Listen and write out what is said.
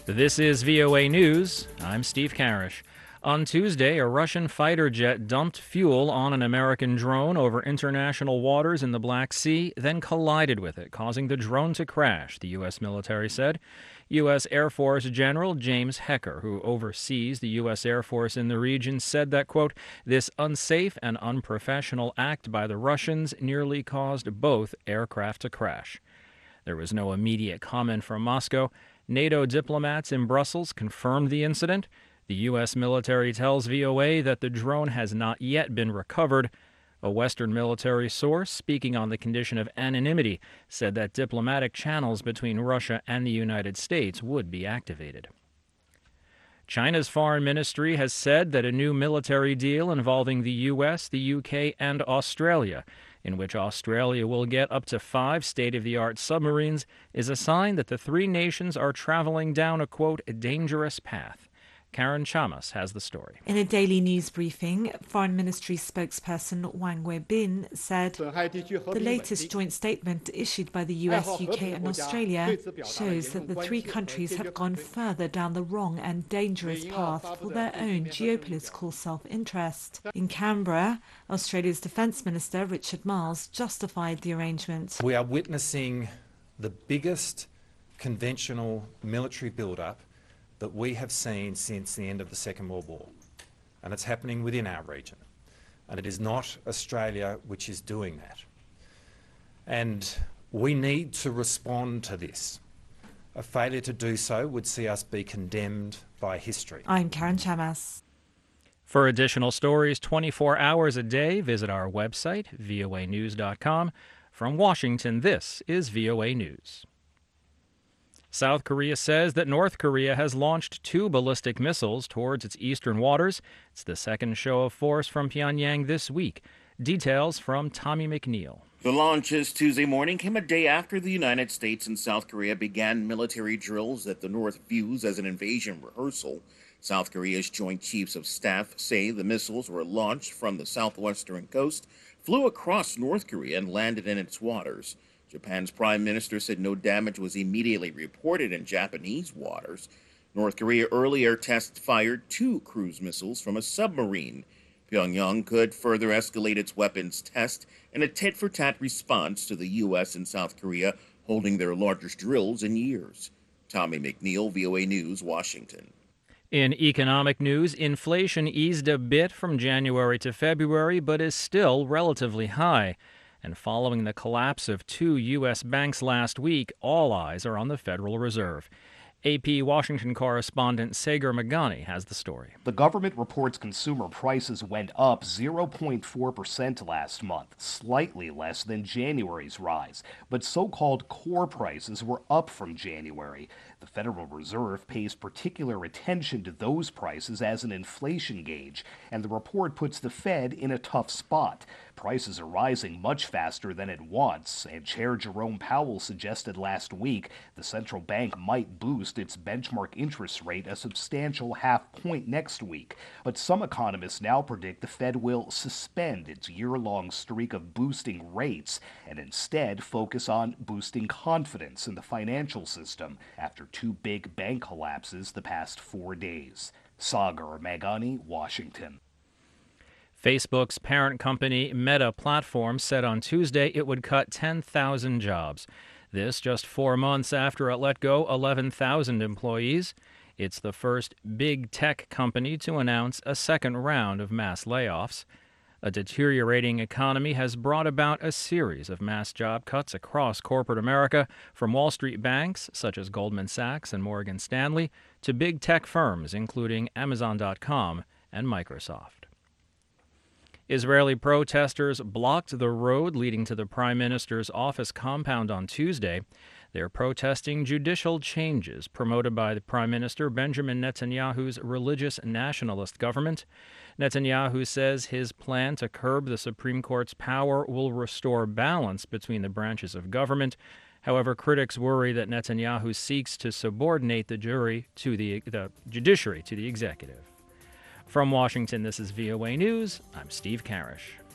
This is VOA News. I'm Steve Karish. On Tuesday, a Russian fighter jet dumped fuel on an American drone over international waters in the Black Sea, then collided with it, causing the drone to crash, the U.S. military said. U.S. Air Force General James Hecker, who oversees the U.S. Air Force in the region, said that, quote, this unsafe and unprofessional act by the Russians nearly caused both aircraft to crash. There was no immediate comment from Moscow. NATO diplomats in Brussels confirmed the incident. The U.S. military tells VOA that the drone has not yet been recovered. A Western military source, speaking on the condition of anonymity, said that diplomatic channels between Russia and the United States would be activated. China's foreign ministry has said that a new military deal involving the U.S., the U.K., and Australia, in which Australia will get up to 5 state-of-the-art submarines, is a sign that the three nations are traveling down a, quote, dangerous path. Karen Chamas has the story. In a daily news briefing, Foreign Ministry spokesperson Wang Weibin said the latest joint statement issued by the US, UK and Australia shows that the three countries have gone further down the wrong and dangerous path for their own geopolitical self-interest. In Canberra, Australia's Defence Minister Richard Marles justified the arrangement. We are witnessing the biggest conventional military build-up that we have seen since the end of the Second World War. And it's happening within our region. And it is not Australia which is doing that. And we need to respond to this. A failure to do so would see us be condemned by history. I'm Karen Chamas. For additional stories 24 hours a day, visit our website, voanews.com. From Washington, this is VOA News. South Korea says that North Korea has launched 2 ballistic missiles towards its eastern waters. It's the second show of force from Pyongyang this week. Details from Tommy McNeil. The launches Tuesday morning came a day after the United States and South Korea began military drills that the North views as an invasion rehearsal. South Korea's Joint Chiefs of Staff say the missiles were launched from the southwestern coast, flew across North Korea, and landed in its waters. Japan's prime minister said no damage was immediately reported in Japanese waters. North Korea earlier test-fired 2 cruise missiles from a submarine. Pyongyang could further escalate its weapons test in a tit-for-tat response to the U.S. and South Korea holding their largest drills in years. Tommy McNeil, VOA News, Washington. In economic news, inflation eased a bit from January to February, but is still relatively high. And following the collapse of 2 U.S. banks last week, all eyes are on the Federal Reserve. AP Washington correspondent Sagar Magani has the story. The government reports consumer prices went up 0.4% last month, slightly less than January's rise. But so-called core prices were up from January. The Federal Reserve pays particular attention to those prices as an inflation gauge, and the report puts the Fed in a tough spot. Prices are rising much faster than it wants, and Chair Jerome Powell suggested last week the central bank might boost its benchmark interest rate a substantial half-point next week. But some economists now predict the Fed will suspend its year-long streak of boosting rates and instead focus on boosting confidence in the financial system after 2 big bank collapses the past 4 days. Sagar Magani, Washington. Facebook's parent company Meta Platforms said on Tuesday it would cut 10,000 jobs. This just 4 months after it let go 11,000 employees. It's the first big tech company to announce a second round of mass layoffs. A deteriorating economy has brought about a series of mass job cuts across corporate America, from Wall Street banks such as Goldman Sachs and Morgan Stanley to big tech firms including Amazon.com and Microsoft. Israeli protesters blocked the road leading to the Prime Minister's office compound on Tuesday. They're protesting judicial changes promoted by the Prime Minister Benjamin Netanyahu's religious nationalist government. Netanyahu says his plan to curb the Supreme Court's power will restore balance between the branches of government. However, critics worry that Netanyahu seeks to subordinate the judiciary to the executive. From Washington, this is VOA News. I'm Steve Karish.